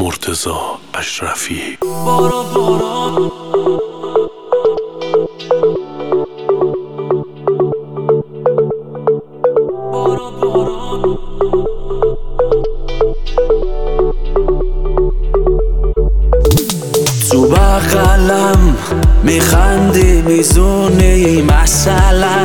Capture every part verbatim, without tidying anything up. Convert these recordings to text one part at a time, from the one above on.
مرتضی اشرفی. بارا بارا بارا بارا تو بغلم میخندی میزونی مثلا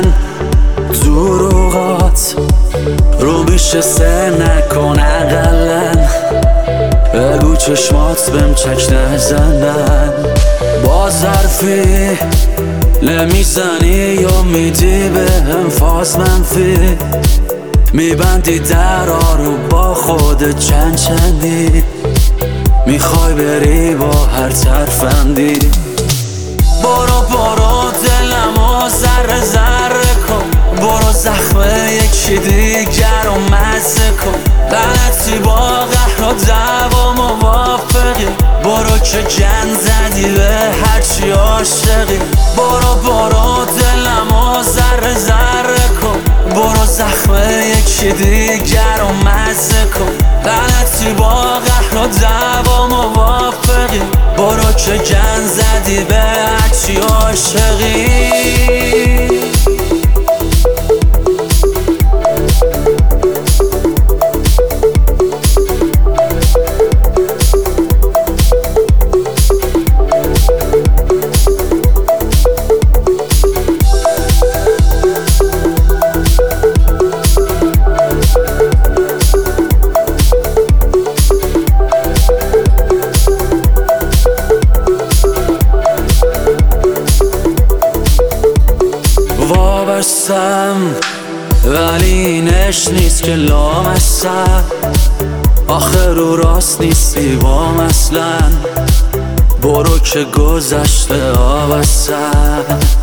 دروغات رو میشه سر نکن اقلن بگو چشمات بهم چک نزنن با ظرفی نمیزنی یا میدی بهم فاز منفی میبندی درا رو با خودت چند چندی میخوای بری با هر ترفندی برو برو دلمو ذره ذره کن برو زخم یکی دیگر رو مزه کن غلطی با قهر و دعوا موافقی برو که جن زدی به هرچی عاشقی برو برو دلمو ذره ذره کن برو زخم یکی دیگر رو مزه کن غلطی با قهر و دعوا موافقی برو که جن زدی به هرچی عاشقی. وابستم ولی اینش نیست که لامستم آخه رو راست نیستی بام اصلا برو که گذشته آبستم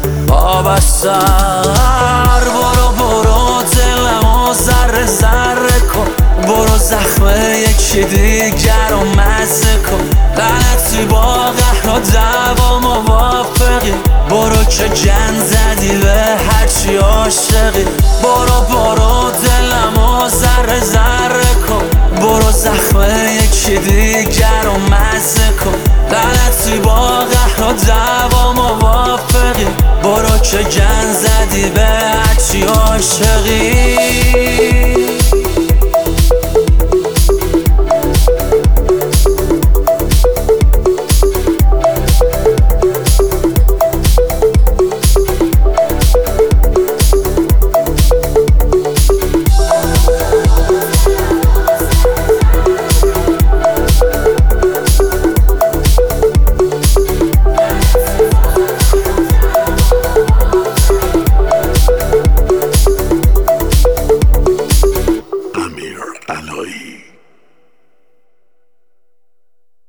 آبستر برو برو دلمو ذره ذره کن برو زخم یکی دیگر رو مزه کن غلطی با قهر و دعوا موافقی برو که جن زدی به هرچی عاشقی برو برو دلمو ذره ذره کن برو زخم یکی دیگر رو مزه کن غلطی با قهر و دعوا موافقی برو که جن زدی به هرچی عاشقی.